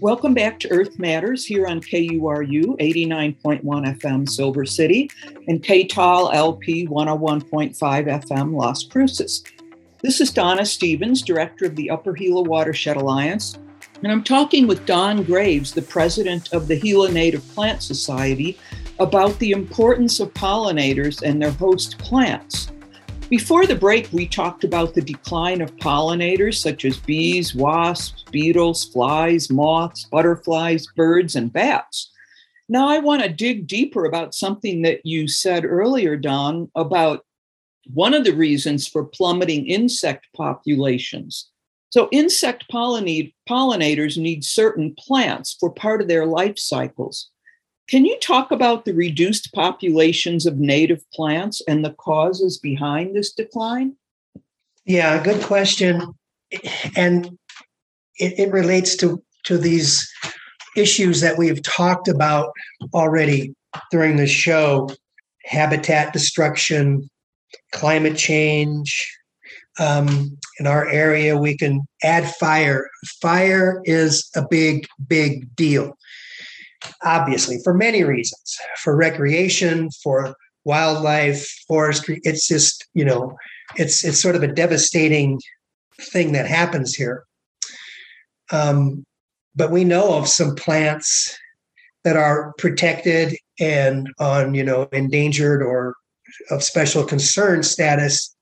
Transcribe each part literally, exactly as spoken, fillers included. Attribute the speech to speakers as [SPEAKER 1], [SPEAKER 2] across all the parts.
[SPEAKER 1] Welcome back to Earth Matters here on K U R U eighty-nine point one F M Silver City and K T A L L P one oh one point five F M Las Cruces. This is Donna Stevens, Director of the Upper Gila Watershed Alliance, and I'm talking with Don Graves, the President of the Gila Native Plant Society, about the importance of pollinators and their host plants. Before the break, we talked about the decline of pollinators such as bees, wasps, beetles, flies, moths, butterflies, birds, and bats. Now I want to dig deeper about something that you said earlier, Don, about one of the reasons for plummeting insect populations. So insect pollinate, pollinators need certain plants for part of their life cycles. Can you talk about the reduced populations of native plants and the causes behind this decline?
[SPEAKER 2] Yeah, good question. And it, it relates to, to these issues that we've talked about already during the show: habitat destruction, climate change. Um, in our area, we can add fire. Fire is a big, big deal. Obviously, for many reasons, for recreation, for wildlife, forestry. It's just, you know, it's it's sort of a devastating thing that happens here. Um, but we know of some plants that are protected and on, you know, endangered or of special concern status,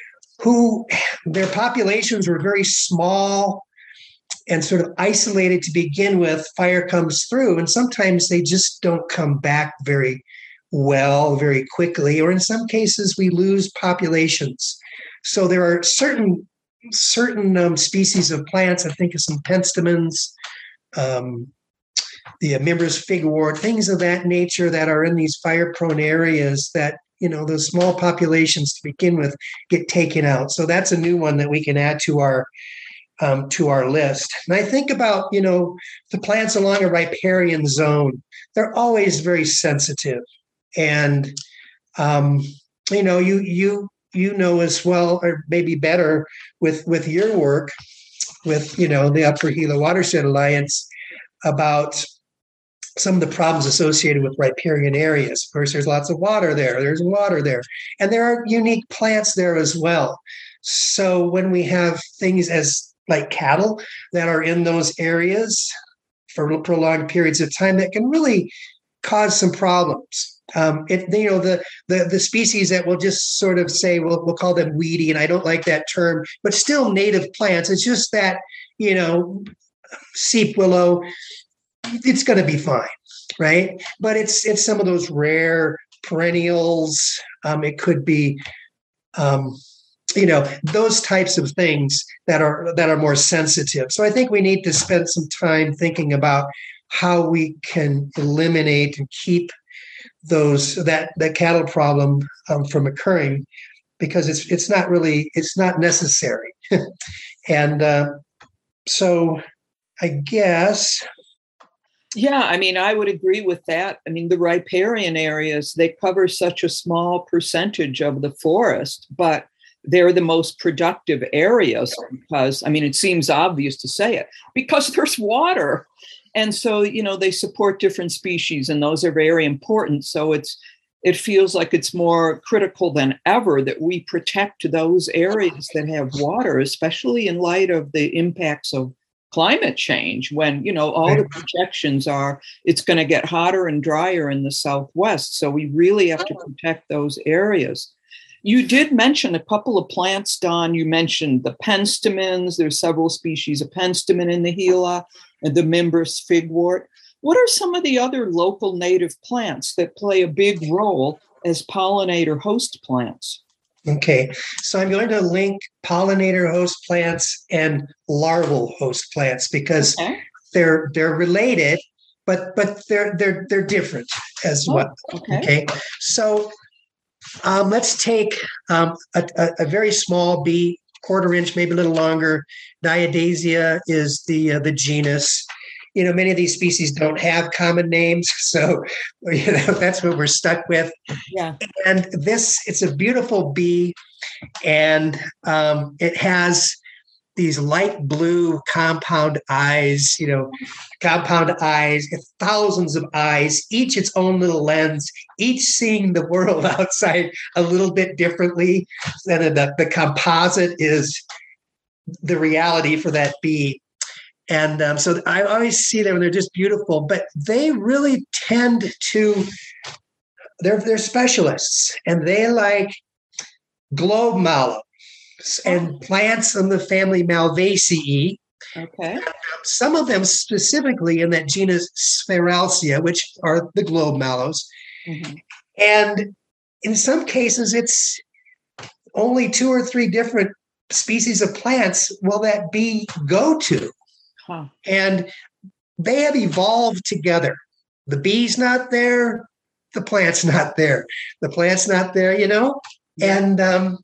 [SPEAKER 2] who their populations were very small and sort of isolated to begin with. Fire comes through, and sometimes they just don't come back very well, very quickly, or in some cases we lose populations. So there are certain certain um, species of plants, I think of some penstemons, um, the Mimbres figwort, things of that nature that are in these fire-prone areas that, you know, those small populations to begin with get taken out. So that's a new one that we can add to our Um, to our list. And I think about, you know, the plants along a riparian zone. They're always very sensitive. And, um, you know, you you you know as well, or maybe better with, with your work with, you know, the Upper Gila Watershed Alliance, about some of the problems associated with riparian areas. Of course, there's lots of water there. There's water there. And there are unique plants there as well. So when we have things as like cattle that are in those areas for prolonged periods of time, that can really cause some problems. Um, it, you know, the, the the species that will just sort of say, well, we'll call them weedy, and I don't like that term, but still native plants. It's just that, you know, seep willow, it's going to be fine, right? But it's it's some of those rare perennials. Um, it could be, um, you know, those types of things that are that are more sensitive. So I think we need to spend some time thinking about how we can eliminate and keep those that that cattle problem um, from occurring, because it's it's not really it's not necessary. and uh, so I guess.
[SPEAKER 1] Yeah, I mean, I would agree with that. I mean, the riparian areas, they cover such a small percentage of the forest, but they're the most productive areas because, I mean, it seems obvious to say it, because there's water. And so, you know, they support different species, and those are very important. So it's it feels like it's more critical than ever that we protect those areas that have water, especially in light of the impacts of climate change, when, you know, all the projections are it's going to get hotter and drier in the Southwest. So we really have to protect those areas. You did mention a couple of plants, Don. You mentioned the penstemons. There's several species of penstemon in the Gila, and the Mimbres figwort. What are some of the other local native plants that play a big role as pollinator host plants?
[SPEAKER 2] Okay, so I'm going to link pollinator host plants and larval host plants, because okay. they're they're related, but but they're they're they're different as oh, well. Okay, okay? So. Um, let's take um, a, a, a very small bee, quarter inch, maybe a little longer. Diadasia is the uh, the genus. You know, many of these species don't have common names, so you know that's what we're stuck with.
[SPEAKER 1] Yeah.
[SPEAKER 2] And this, it's a beautiful bee, and um, it has these light blue compound eyes, you know, compound eyes, thousands of eyes, each its own little lens, each seeing the world outside a little bit differently. And the, the composite is the reality for that bee. And um, so I always see them and they're just beautiful, but they really tend to, they're, they're specialists, and they like globe mallow and plants in the family Malvaceae.
[SPEAKER 1] Okay.
[SPEAKER 2] And, um, some of them specifically in that genus Sphaeralcia, which are the globe mallows. Mm-hmm. And in some cases, it's only two or three different species of plants will that bee go to. Huh. And they have evolved together. The bee's not there. The plant's not there. The plant's not there, you know? Yeah. And um,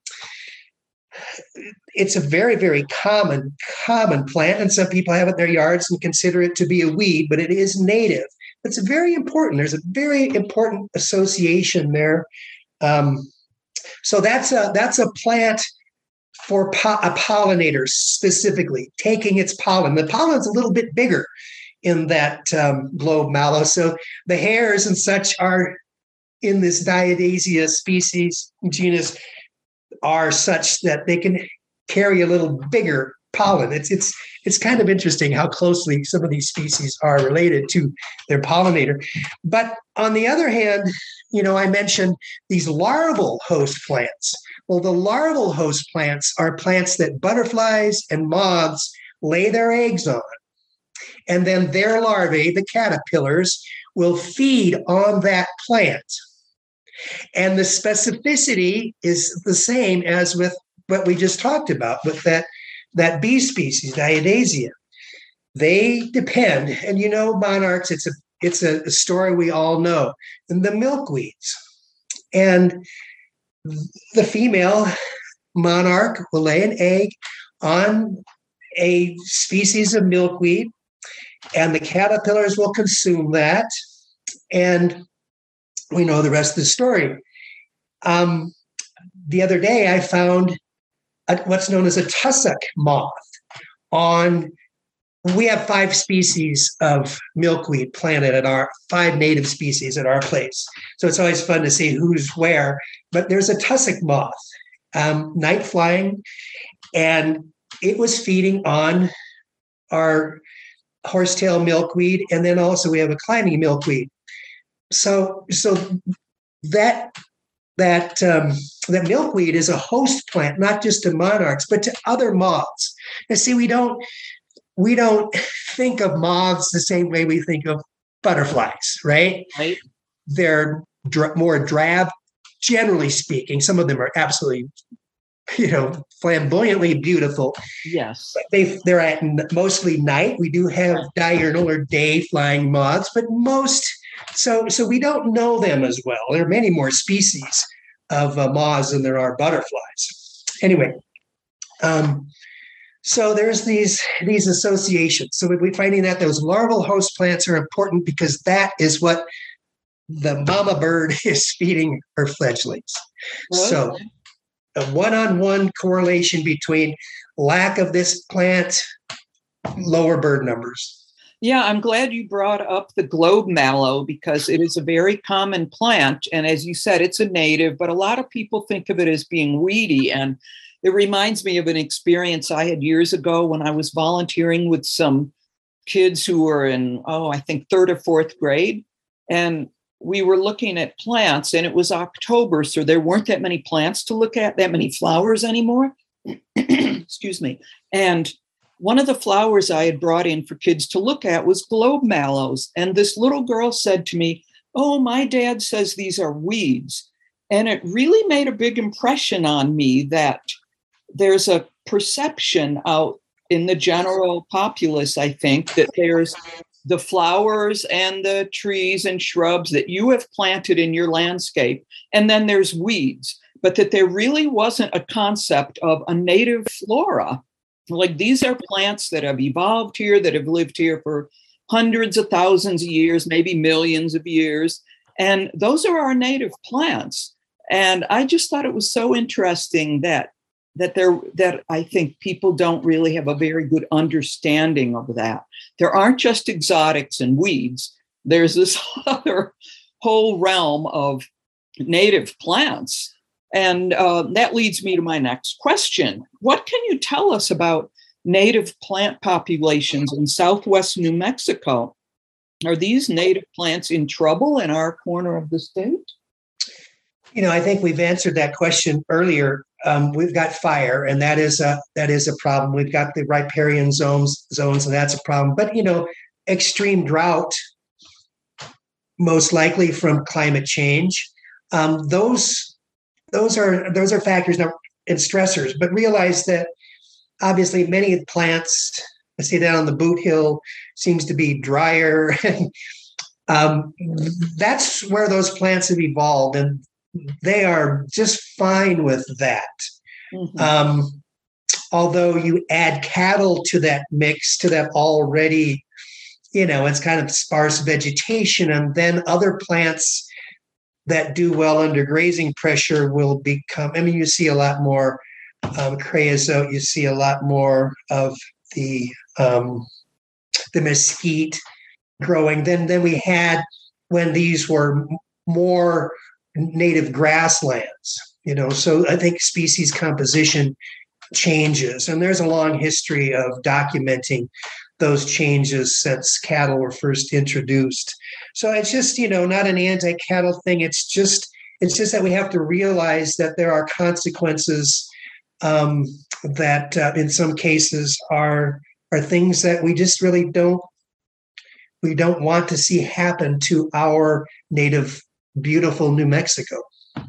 [SPEAKER 2] it's a very, very common, common plant. And some people have it in their yards and consider it to be a weed, but it is native. It's very important. There's a very important association there. Um, so that's a, that's a plant for po- a pollinator specifically, taking its pollen. The pollen's a little bit bigger in that um, globe mallow. So the hairs and such are in this Diadasia species genus are such that they can carry a little bigger pollen. It's it's it's kind of interesting how closely some of these species are related to their pollinator. But on the other hand, you know, I mentioned these larval host plants. Well, the larval host plants are plants that butterflies and moths lay their eggs on. And then their larvae, the caterpillars, will feed on that plant. And the specificity is the same as with what we just talked about, with that, that bee species, Diadasia. They depend, and you know, monarchs, it's a it's a, a story we all know, and the milkweeds. And the female monarch will lay an egg on a species of milkweed, and the caterpillars will consume that. And we know the rest of the story. Um, the other day, I found a, what's known as a tussock moth on, we have five species of milkweed planted at our, five native species at our place. So it's always fun to see who's where. But there's a tussock moth, um, night flying, and it was feeding on our horsetail milkweed, and then also we have a climbing milkweed. So, so that that um, that milkweed is a host plant, not just to monarchs, but to other moths. And see, we don't we don't think of moths the same way we think of butterflies, right? Right. They're dr- more drab, generally speaking. Some of them are absolutely, you know, flamboyantly beautiful.
[SPEAKER 1] Yes.
[SPEAKER 2] But they, they're at mostly night. We do have diurnal or day flying moths, but most, so so we don't know them as well. There are many more species of uh, moths than there are butterflies. Anyway, um, so there's these, these associations. So we're finding that those larval host plants are important because that is what the mama bird is feeding her fledglings. Okay. So a one-on-one correlation between lack of this plant, lower bird numbers.
[SPEAKER 1] Yeah, I'm glad you brought up the globe mallow because it is a very common plant. And as you said, it's a native, but a lot of people think of it as being weedy. And it reminds me of an experience I had years ago when I was volunteering with some kids who were in, oh, I think third or fourth grade. And we were looking at plants, and it was October, so there weren't that many plants to look at, that many flowers anymore. Excuse me. And one of the flowers I had brought in for kids to look at was globe mallows. And this little girl said to me, "Oh, my dad says these are weeds." And it really made a big impression on me that there's a perception out in the general populace, I think, that there's the flowers and the trees and shrubs that you have planted in your landscape, and then there's weeds, but that there really wasn't a concept of a native flora. Like, these are plants that have evolved here, that have lived here for hundreds of thousands of years, maybe millions of years, and those are our native plants. And I just thought it was so interesting that that there that I think people don't really have a very good understanding of that. There aren't just exotics and weeds. There's this other whole realm of native plants. And uh, that leads me to my next question. What can you tell us about native plant populations in Southwest New Mexico? Are these native plants in trouble in our corner of the state?
[SPEAKER 2] You know, I think we've answered that question earlier. Um, we've got fire, and that is a that is a problem. We've got the riparian zones, zones, and that's a problem. But you know, extreme drought, most likely from climate change. Um, those those are those are factors now and stressors. But realize that obviously many of the plants, I see that on the Boot Hill, seems to be drier. um, that's where those plants have evolved, and they are just fine with that. Mm-hmm. Um, although you add cattle to that mix, to that already, you know, it's kind of sparse vegetation, and then other plants that do well under grazing pressure will become, I mean, you see a lot more um, creosote, you see a lot more of the um, the mesquite growing than, than we had when these were more native grasslands, you know, so I think species composition changes, and there's a long history of documenting those changes since cattle were first introduced. So it's just, you know, not an anti-cattle thing. It's just, it's just that we have to realize that there are consequences um, that uh, in some cases are are things that we just really don't we don't want to see happen to our native beautiful New Mexico.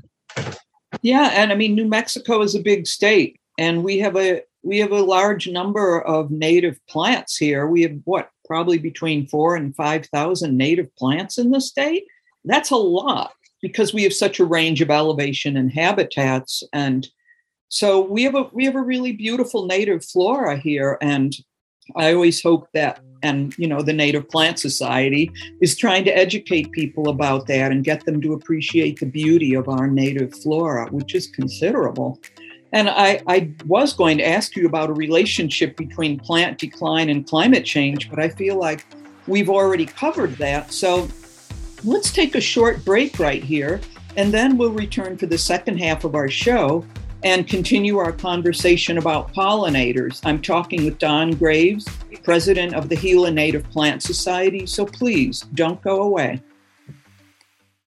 [SPEAKER 1] Yeah, and I mean, New Mexico is a big state, and we have a we have a large number of native plants here. We have what, probably between four and five thousand native plants in the state. That's a lot because we have such a range of elevation and habitats, and so we have a we have a really beautiful native flora here. And I always hope that, and, you know, the Native Plant Society is trying to educate people about that and get them to appreciate the beauty of our native flora, which is considerable. And I, I was going to ask you about a relationship between plant decline and climate change, but I feel like we've already covered that. So let's take a short break right here, and then we'll return for the second half of our show and continue our conversation about pollinators. I'm talking with Don Graves, president of the Gila Native Plant Society, so please don't go away.